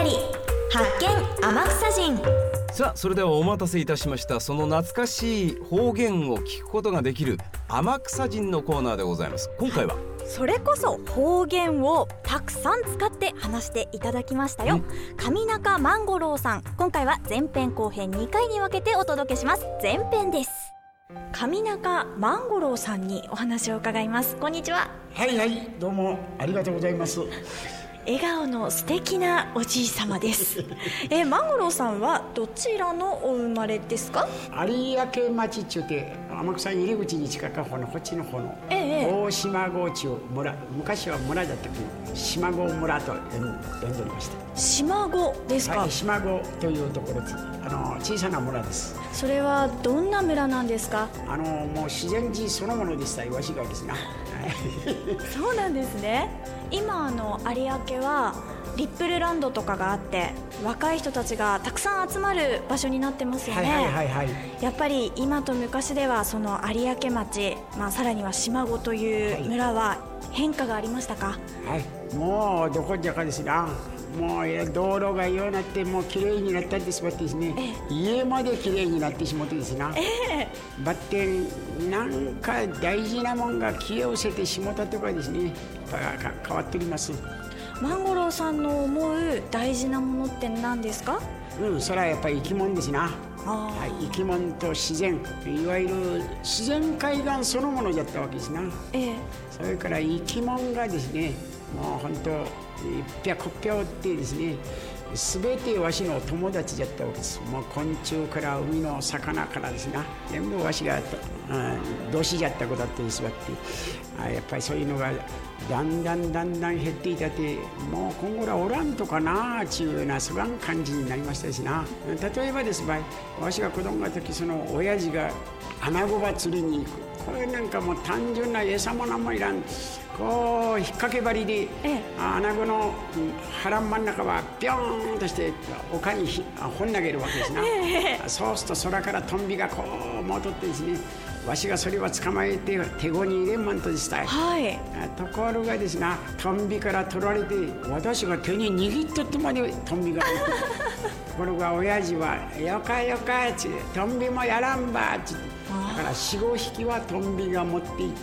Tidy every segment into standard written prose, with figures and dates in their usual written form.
り発見天草人。 さあそれではお待たせいたしました。その懐かしい方言を聞くことができる天草人のコーナーでございます。今回はそれこそ方言をたくさん使って話していただきましたよ。上中万五郎さん、今回は前編後編2回に分けてお届けします。前編です。上中万五郎さんにお話を伺います。こんにちは。 はいはい、どうもありがとうございます。 笑顔の素敵なおじい様です万五郎さんはどちらのお生まれですか？ 有明町って言って天草入り口に近く方のこっちの方の大島郷町村、昔は村だったけど島郷村と呼んでおりました。 島郷ですか？ はい、島郷というところです。小さな村です。 それはどんな村なんですか？ もう自然寺そのものでした。わしがですなそうなんですね。今有明はリップルランドとかがあって若い人たちがたくさん集まる場所になってますよね。やっぱり今と昔ではその有明町、さらには島子という村は変化がありましたか？ はい、もうどこじゃかですな。もう道路がようなってもう綺麗になったんですですね、家まで綺麗になってしまってですな、バッテンなんか大事なもんが消え失せてしまったとかですね、変わっております。 万五郎さんの思う大事なものって何ですか？ それはやっぱり生き物ですな。生き物と自然、いわゆる自然海岸そのものだったわけですな。それから生き物がですね、もう本当一百票ってですね、全てわしの友達だったわけです。もう昆虫から海の魚からですな、全部わしが同志だった子だってしまって、やっぱりそういうのがだんだん減っていたって、もう今後はおらんとかなっていうようなそがん感じになりましたしな。例えばです場合、わしが子供の時、その親父が穴子場釣りに行く、これなんかもう単純な餌もなんもいらん、こう引っ掛け針で穴子の腹真ん中はビョーンとして丘に放ん投げるわけですな。そうすると空からトンビがこう戻ってですね、わしがそれは捕まえて手ごに入れんまんとでした。ところがですな、トンビから取られて私が手に握っとってまでトンビがところが親父はよかよかってトンビもやらんばってだから 4,5 匹はトンビが持っていって、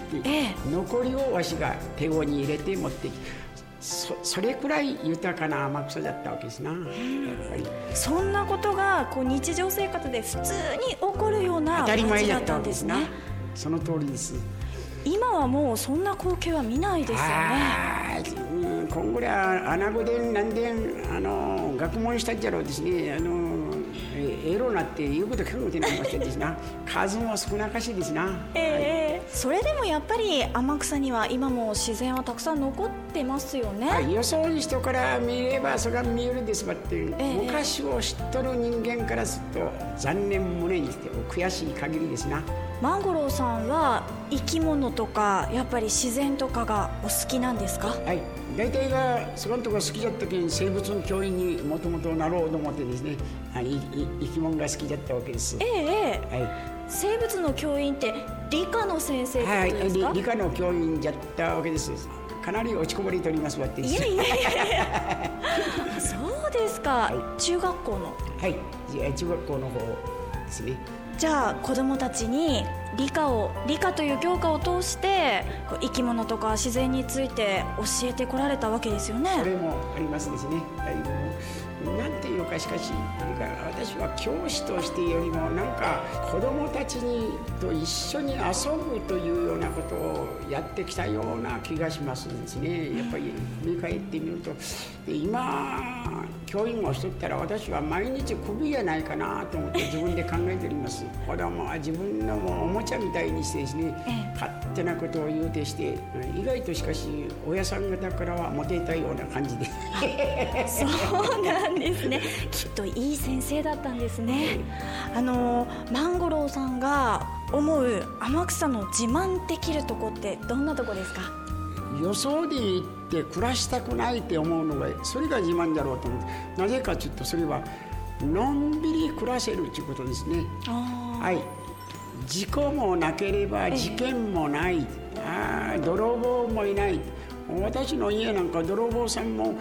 残りをわしが手ごに入れて持ってきて、それくらい豊かな天草だったわけですな。やっぱりそんなことが日常生活で普通に起こるような当たり前だったんですね。 その通りです。 今はもうそんな光景は見ないですよね。 今後は穴子で何で学問したっちゃろうですね、エロなって言うこと聞くことになりましてですな数も少なかしいですな。 それでもやっぱり天草には今も自然はたくさん残ってますよね。 よその人から見ればそれが見えるんですばって、昔を知っとる人間からすると残念胸にしてお悔しい限りですな。 万五郎さんは生き物とかやっぱり自然とかがお好きなんですか？ はい、大体がそこのとこ好きだったけん生物の教員にもともとなろうと思ってですね、生き物が好きだったわけです。生物の教員って理科の先生ってことですか？理科の教員だったわけです。かなり落ちこぼれておりますわって。 そうですか。中学校の中学校の方ですね。 じゃあ子どもたちに理科という教科を通して生き物とか自然について教えてこられたわけですよね。 それもありますですね。なんていうのか、しかし私は教師としてよりもなんか子どもたちと一緒に遊ぶというようなことをやってきたような気がしますですね。やっぱり振り返ってみると、今教員をしとったら私は毎日クビやないかなと思って自分で考えております。子どもは自分のおもちゃみたいにしてですね、勝手なことを言うてして、意外としかし親さん方からはモテたような感じでそうなんですね。きっといい先生だったんですね。万五郎さんが思う天草の自慢できるとこってどんなとこですか？ よそで行って暮らしたくないって思うのがそれが自慢だろうと思って、なぜかというとそれはのんびり暮らせるということですね。事故もなければ事件もない、泥棒もいない。私の家なんか泥棒さんも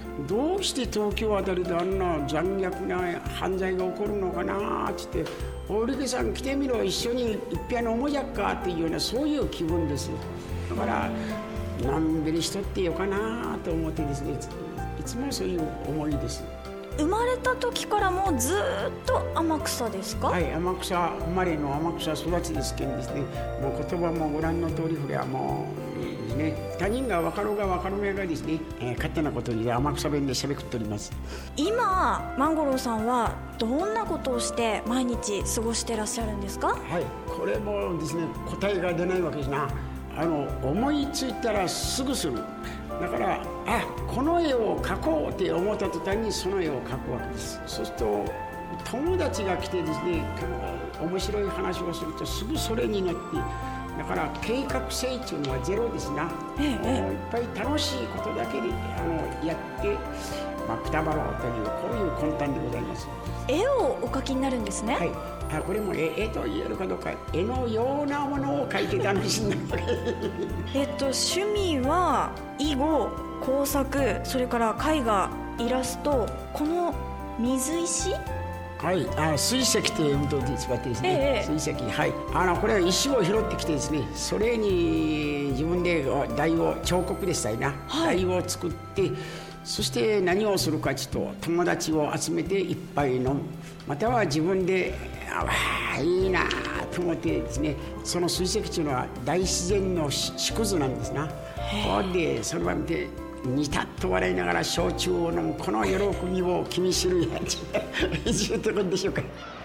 どうして東京あたりであんな残虐な犯罪が起こるのかなって言って、大力さん来てみろ、一緒に一杯飲もうじゃっかっていうような、そういう気分です。だからのんびりしとってよかなと思ってですね、いつもそういう思いです。 生まれた時からもずっと天草ですか？ はい、天草生まれの天草育ちですけどですね、もう言葉もご覧の通り、これはもういいですね、他人が分かろうが分かるめがですね、勝手なことに天草弁で喋っております。 今万五郎さんはどんなことをして毎日過ごしてらっしゃるんですか？ はい、これもですね、答えが出ないわけですな。思いついたらすぐする。だからこの絵を描こうって思った途端にその絵を描くわけです。そうすると友達が来てですね、面白い話をするとすぐそれに乗って、だから計画性というのはゼロですな。いっぱい楽しいことだけでやって、くたばろうというこういう魂胆でございます。 絵をお描きになるんですね。 はい、これも絵と言えるかどうか、絵のようなものを描いて楽しんだ趣味は囲碁、工作、それから絵画、イラスト、この水石、 はい、水石ということで使ってですね、水石、はい、これは石を拾ってきてですね、それに自分で台を彫刻でしたいな、台を作って、そして何をするかというと、友達を集めて一杯飲む、または自分でいいなと思ってですね、その水石というのは大自然の縮図なんですな。ここでそれを見てにたっと笑いながら焼酎を飲む、この喜びを君知るやついうところでしょうか。